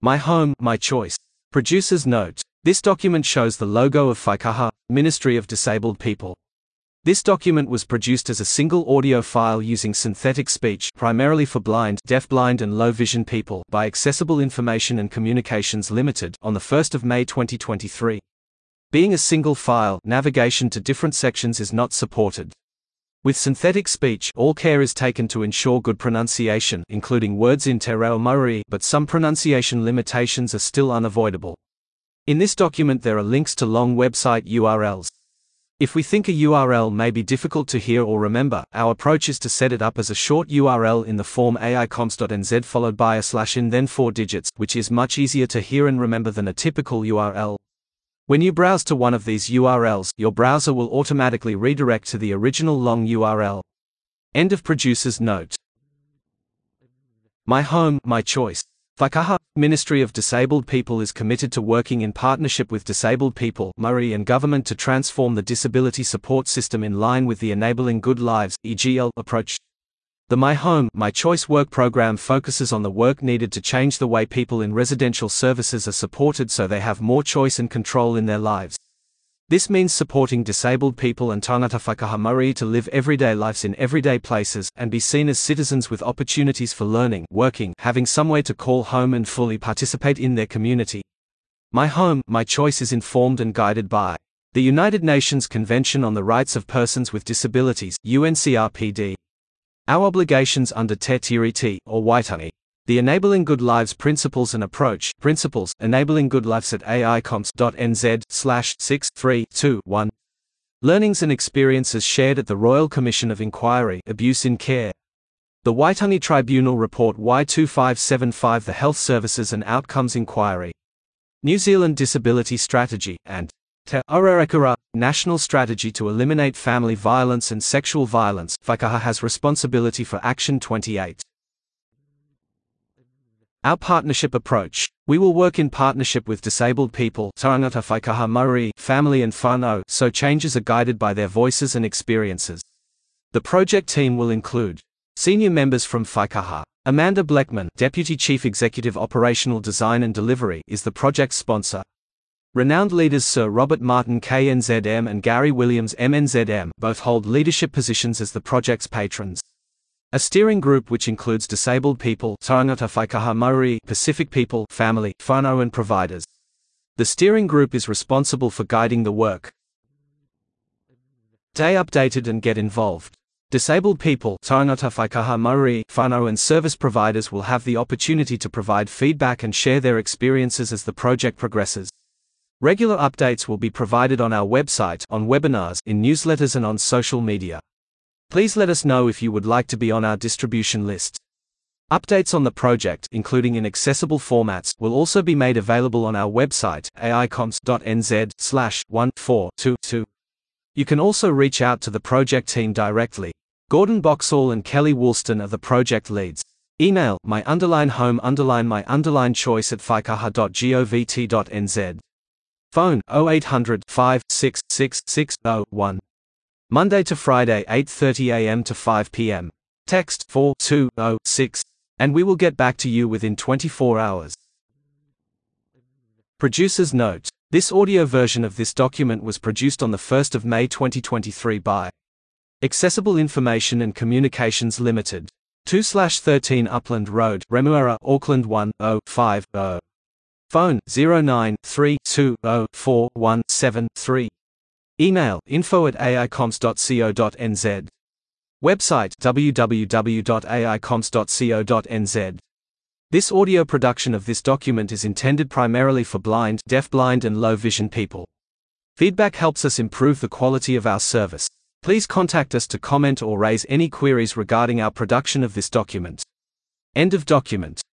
My home, my choice. Producer's note. This document shows the logo of Faikaha, Ministry of Disabled People. This document was produced as a single audio file using synthetic speech, primarily for blind, deafblind and low vision people, by Accessible Information and Communications Limited, on the 1st of May 2023. Being a single file, navigation to different sections is not supported. With synthetic speech, all care is taken to ensure good pronunciation, including words in Te Reo Mauri, but some pronunciation limitations are still unavoidable. In this document there are links to long website URLs. If we think a URL may be difficult to hear or remember, our approach is to set it up as a short URL in the form aicoms.nz followed by a /in then 4 digits, which is much easier to hear and remember than a typical URL. When you browse to one of these URLs, your browser will automatically redirect to the original long URL. End of producer's note. My home, my choice. Faikaha, Ministry of Disabled People is committed to working in partnership with disabled people, Maori and government to transform the disability support system in line with the Enabling Good Lives (EGL) approach. The My Home, My Choice work program focuses on the work needed to change the way people in residential services are supported so they have more choice and control in their lives. This means supporting disabled people and tangata Faikaha Maori to live everyday lives in everyday places and be seen as citizens with opportunities for learning, working, having somewhere to call home and fully participate in their community. My Home, My Choice is informed and guided by the United Nations Convention on the Rights of Persons with Disabilities, UNCRPD. Our obligations under Te Tiriti, or Waitangi. The Enabling Good Lives Principles and Approach, Principles, Enabling Good Lives at aicoms.nz/6321. Learnings and experiences shared at the Royal Commission of Inquiry, Abuse in Care. The Waitangi Tribunal Report Y2575 The Health Services and Outcomes Inquiry. New Zealand Disability Strategy, and Te Ararekura, National Strategy to Eliminate Family Violence and Sexual Violence. Faikaha has responsibility for Action 28. Our partnership approach. We will work in partnership with disabled people, tangata Faikaha Maori, family and whānau, so changes are guided by their voices and experiences. The project team will include senior members from Faikaha. Amanda Bleckman, Deputy Chief Executive Operational Design and Delivery, is the project sponsor. Renowned leaders Sir Robert Martin KNZM and Gary Williams MNZM both hold leadership positions as the project's patrons. A steering group which includes disabled people, tangata Faikaha Maori, Pacific people, family, whānau and providers. The steering group is responsible for guiding the work. Stay updated and get involved. Disabled people, tangata Faikaha Maori, whānau and service providers will have the opportunity to provide feedback and share their experiences as the project progresses. Regular updates will be provided on our website, on webinars, in newsletters and on social media. Please let us know if you would like to be on our distribution list. Updates on the project, including in accessible formats, will also be made available on our website, aicoms.nz/1422. You can also reach out to the project team directly. Gordon Boxall and Kelly Woolston are the project leads. Email, my_home_my_choice@faikaha.govt.nz. Phone 0800 566 601. Monday to Friday 8:30 a.m. to 5 p.m. Text 4206 and we will get back to you within 24 hours. Producer's note. This audio version of this document was produced on the 1st of May 2023 by Accessible Information and Communications Limited. 2/13 Upland Road, Remuera, Auckland 1050. Phone 0932044173. Email info@aicoms.co.nz. Website www.aicoms.co.nz. This audio production of this document is intended primarily for blind, deafblind and low vision people. Feedback helps us improve the quality of our service. Please contact us to comment or raise any queries regarding our production of this document. End of document.